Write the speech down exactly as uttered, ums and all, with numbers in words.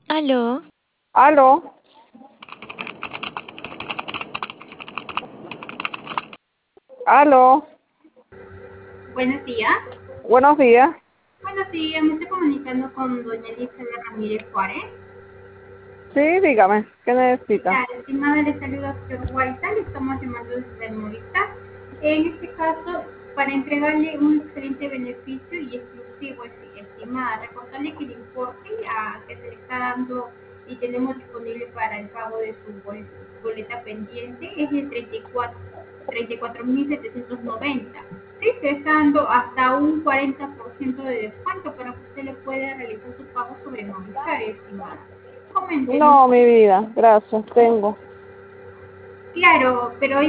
Aló, Aló, aló, Buenos días. buenos días. Buenos días, me estoy comunicando con doña Elizabeth Ramírez Juárez. Sí, dígame, ¿qué ¿Qué necesita? tal? Estimada, le saluda señor Guaita, le estamos llamando desde Movistar. En este caso, para entregarle un excelente beneficio y exclusivo, esti- estimada, recordarle que el importe a, que se le está dando y tenemos disponible para el pago de su bol- boleta pendiente es de treinta y cuatro treinta y cuatro mil setecientos noventa. Sí, se está dando hasta un cuarenta por ciento de descuento para que usted le pueda realizar su pago sobre Movistar, estimada. Coméntenos. No, mi vida, gracias, tengo. Claro, pero